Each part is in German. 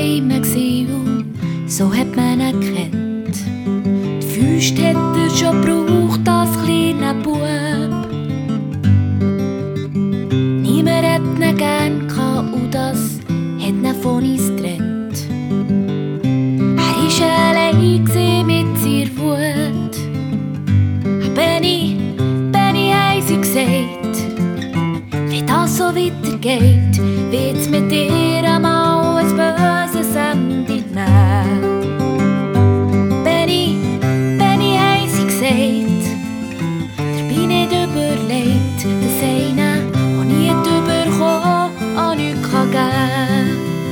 daheim und so hat man ihn gekannt. Die Füße hat er schon gebraucht als kleiner Bub. Niemand hat ihn gern gehabt und das hat ihn von uns getrennt. Er war allein mit seiner Wut. Benni haben sie gesagt, wie das so weitergeht, wird's mit dir einmal ein böses Ende nehmen. Benni haben sie gesagt, der bin nicht überlegt, dass einer, der nie überkommt, auch nichts geben kann.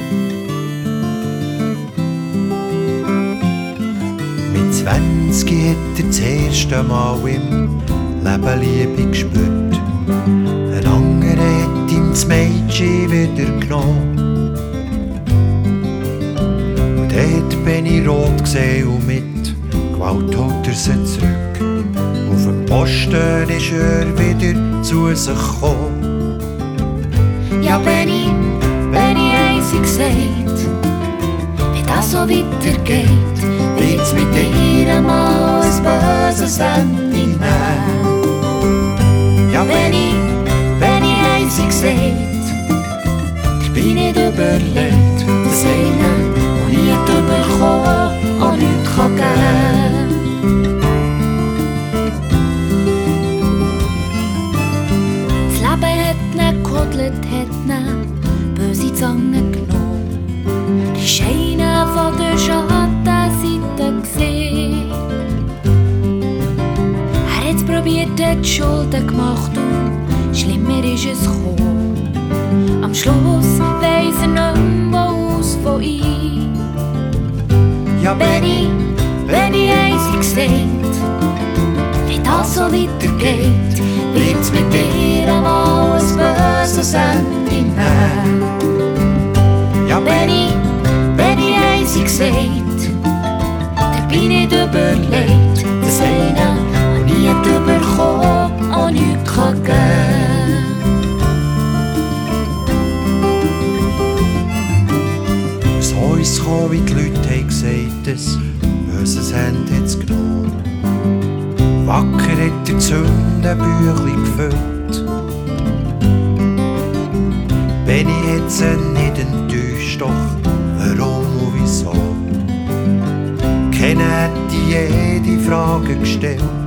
Mit 20 hat er das erste Mal im Leben Liebe gespürt. Ein anderer hat ihm das Mädchen wieder genommen. Und dort bin ich rot gesehen und mit Gewalt holt er sie zurück. Auf dem Posten ist er wieder zu sich gekommen. Ja, Benni haben sie gesagt, wie das so weitergeht, wird's mit dir einmal ein böses Ende nehmen. Ja, Benni haben sie gesagt, der bin nicht überlegt, dass einer, der nie überkommt, auch nichts geben kann. Das Leben hat ihn gehodelt, hat ihn böse Zange genommen. Die Scheine von der Schattenseite gesehen. Er hat's probiert, hat Schulden gemacht und schlimmer ist es gekommen. Am Schluss weiss er nicht mehr aus von ihm. ja, Benni haben sie gesagt, wie das so weitergeht, wird's mit dir einmal ein böses Ende nehmen. ja, Benni haben sie gesagt, der bin nicht überlegt, dass einer, der nie überkommt, auch nichts geben kann. So ist es gekommen, wie die Leute haben gesagt, ein böses Hand hat es genommen. Wacker hat er Sündenbüchlein gefüllt. Benni hat sie nicht enttäuscht, doch warum und wieso? Keiner hat jede Frage gestellt.